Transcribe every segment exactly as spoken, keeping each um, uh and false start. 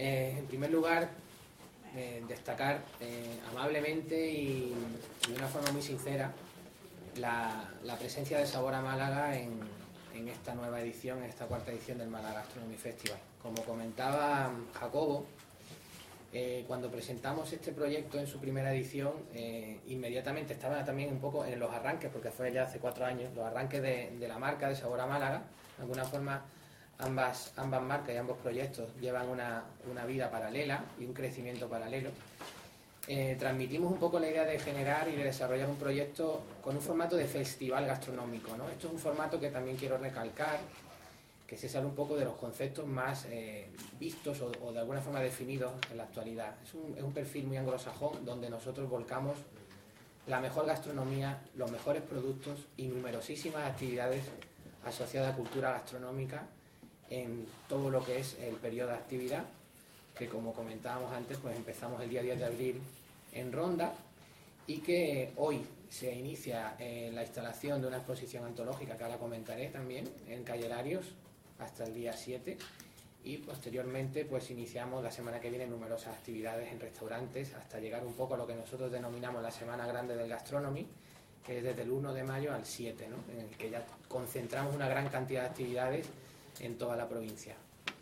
Eh, en primer lugar, eh, destacar eh, amablemente y de una forma muy sincera la, la presencia de Sabor a Málaga en, en esta nueva edición, en esta cuarta edición del Málaga Gastronomy Festival. Como comentaba Jacobo, eh, cuando presentamos este proyecto en su primera edición, eh, inmediatamente estaba también un poco en los arranques, porque fue ya hace cuatro años, los arranques de, de la marca de Sabor a Málaga. De alguna forma, ambas, ambas marcas y ambos proyectos llevan una, una vida paralela y un crecimiento paralelo. Eh, transmitimos un poco la idea de generar y de desarrollar un proyecto con un formato de festival gastronómico, ¿no? Esto es un formato que también quiero recalcar, que se sale un poco de los conceptos más eh, vistos o, o de alguna forma definidos en la actualidad. Es un, es un perfil muy anglosajón donde nosotros volcamos la mejor gastronomía, los mejores productos y numerosísimas actividades asociadas a cultura gastronómica en todo lo que es el periodo de actividad, que como comentábamos antes, pues empezamos el día diez de abril en Ronda y que hoy se inicia eh, la instalación de una exposición antológica, que ahora comentaré también, en Calle Larios hasta el día siete, y posteriormente pues iniciamos la semana que viene numerosas actividades en restaurantes hasta llegar un poco a lo que nosotros denominamos la Semana Grande del Gastronomy, que es desde el uno de mayo al siete, ¿no? En el que ya concentramos una gran cantidad de actividades en toda la provincia.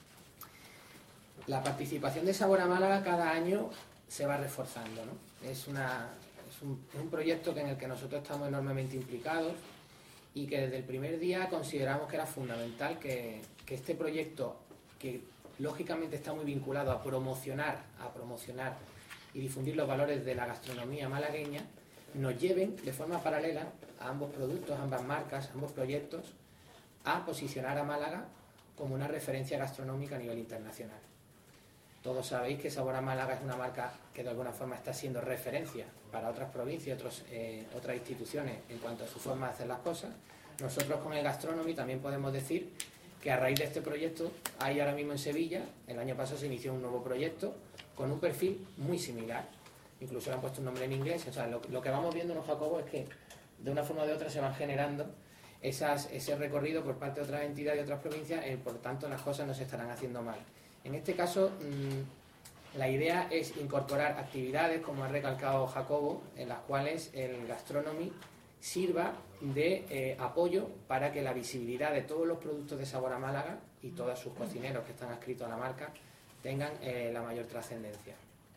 La participación de Sabor a Málaga cada año se va reforzando, ¿no? Es, una, es, un, es un proyecto en el que nosotros estamos enormemente implicados y que desde el primer día consideramos que era fundamental que, que este proyecto, que lógicamente está muy vinculado a promocionar, a promocionar y difundir los valores de la gastronomía malagueña, nos lleven de forma paralela a ambos productos, a ambas marcas, a ambos proyectos, a posicionar a Málaga como una referencia gastronómica a nivel internacional. Todos sabéis que Sabor a Málaga es una marca que de alguna forma está siendo referencia para otras provincias, otros, eh, otras instituciones en cuanto a su forma de hacer las cosas. Nosotros con el Gastronomy también podemos decir que a raíz de este proyecto hay ahora mismo en Sevilla, el año pasado se inició un nuevo proyecto con un perfil muy similar, incluso le han puesto un nombre en inglés. O sea, lo, lo que vamos viendo, ¿no, Jacobo?, es que de una forma o de otra se van generando esas, ese recorrido por parte de otras entidades y otras provincias, y por tanto las cosas no se estarán haciendo mal. En este caso, mmm, la idea es incorporar actividades, como ha recalcado Jacobo, en las cuales el Gastronomy sirva de eh, apoyo para que la visibilidad de todos los productos de Sabor a Málaga y todos sus cocineros que están adscritos a la marca tengan eh, la mayor trascendencia.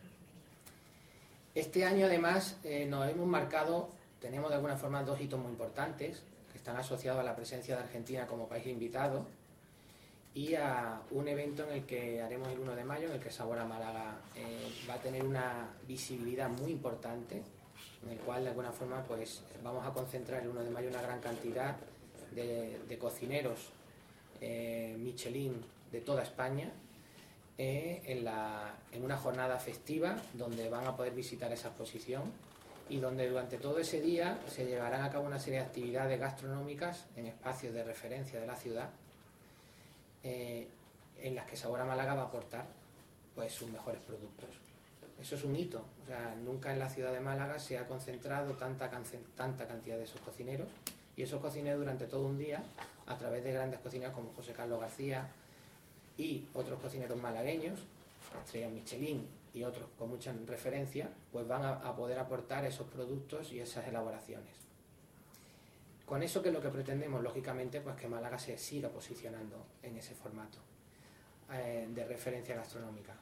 Este año, además, eh, nos hemos marcado, tenemos de alguna forma dos hitos muy importantes que están asociados a la presencia de Argentina como país invitado y a un evento en el que haremos el uno de mayo, en el que Sabor a Málaga eh, va a tener una visibilidad muy importante, en el cual de alguna forma pues vamos a concentrar el uno de mayo una gran cantidad de, de cocineros eh, Michelin de toda España eh, en, la, en una jornada festiva donde van a poder visitar esa exposición y donde durante todo ese día se llevarán a cabo una serie de actividades gastronómicas en espacios de referencia de la ciudad, Eh, en las que Sabor a Málaga va a aportar pues sus mejores productos. Eso es un hito, o sea, nunca en la ciudad de Málaga se ha concentrado tanta, tanta cantidad de esos cocineros, y esos cocineros durante todo un día, a través de grandes cocineros como José Carlos García y otros cocineros malagueños, estrellas Michelin y otros con mucha referencia, pues van a, a poder aportar esos productos y esas elaboraciones. Con eso, que es lo que pretendemos, lógicamente, pues que Málaga se siga posicionando en ese formato eh, de referencia gastronómica.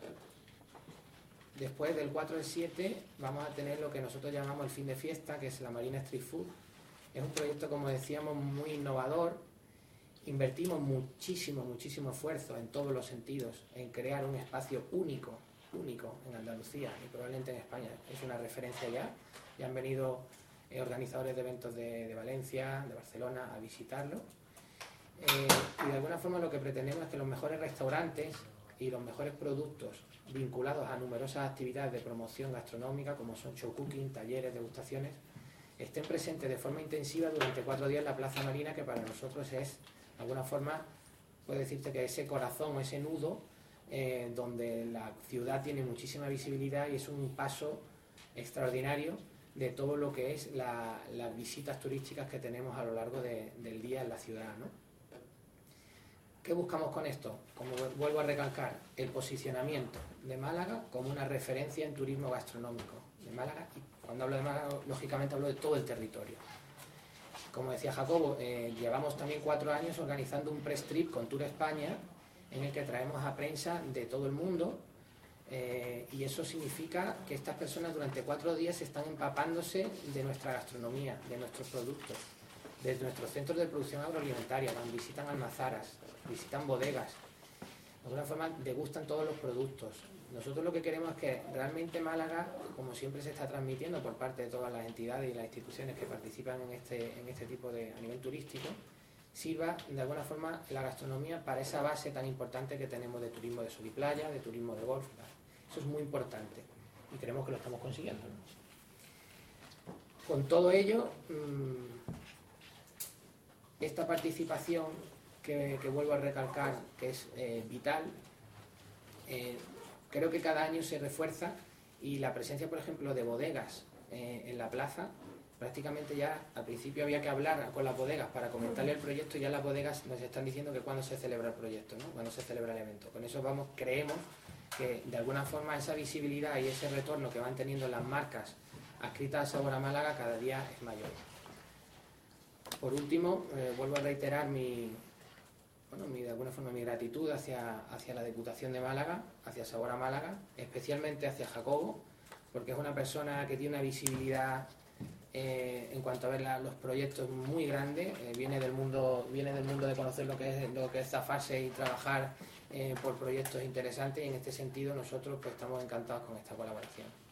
Después del cuatro al siete vamos a tener lo que nosotros llamamos el fin de fiesta, que es la Marina Street Food. Es un proyecto, como decíamos, muy innovador. Invertimos muchísimo, muchísimo esfuerzo en todos los sentidos en crear un espacio único, único en Andalucía y probablemente en España. Es una referencia ya. Ya han venido organizadores de eventos de, de Valencia, de Barcelona, a visitarlo. Eh, y de alguna forma lo que pretendemos es que los mejores restaurantes y los mejores productos vinculados a numerosas actividades de promoción gastronómica, como son show cooking, talleres, degustaciones, estén presentes de forma intensiva durante cuatro días en la Plaza Marina, que para nosotros es, de alguna forma, puede decirte que ese corazón, ese nudo, eh, donde la ciudad tiene muchísima visibilidad y es un paso extraordinario de todo lo que es la, las visitas turísticas que tenemos a lo largo de, del día en la ciudad, ¿no? ¿Qué buscamos con esto? Como vuelvo a recalcar, el posicionamiento de Málaga como una referencia en turismo gastronómico de Málaga, y cuando hablo de Málaga, lógicamente hablo de todo el territorio. Como decía Jacobo, eh, llevamos también cuatro años organizando un press trip con Tour España, en el que traemos a prensa de todo el mundo, eh, y eso significa que estas personas durante cuatro días están empapándose de nuestra gastronomía, de nuestros productos, de nuestros centros de producción agroalimentaria, van, visitan almazaras, visitan bodegas, de alguna forma degustan todos los productos. Nosotros lo que queremos es que realmente Málaga, como siempre se está transmitiendo por parte de todas las entidades y las instituciones que participan en este, en este tipo de, a nivel turístico, sirva de alguna forma la gastronomía para esa base tan importante que tenemos de turismo de sol y playa, de turismo de golf. Eso es muy importante y creemos que lo estamos consiguiendo, ¿no? Con todo ello, esta participación que, que vuelvo a recalcar, que es eh, vital, eh, creo que cada año se refuerza, y la presencia, por ejemplo, de bodegas eh, en la plaza, prácticamente ya al principio había que hablar con las bodegas para comentarle el proyecto, y ya las bodegas nos están diciendo que cuándo se celebra el proyecto, ¿no? Cuándo se celebra el evento. Con eso vamos, creemos que de alguna forma esa visibilidad y ese retorno que van teniendo las marcas adscritas a Sabor a Málaga cada día es mayor. Por último, eh, vuelvo a reiterar mi, bueno, mi, de alguna forma mi gratitud hacia, hacia la Diputación de Málaga, hacia Sabor a Málaga, especialmente hacia Jacobo, porque es una persona que tiene una visibilidad eh, en cuanto a ver la, los proyectos muy grande, eh, viene del mundo viene del mundo de conocer lo que es lo que es zafarse y trabajar eh, por proyectos interesantes, y en este sentido nosotros pues estamos encantados con esta colaboración.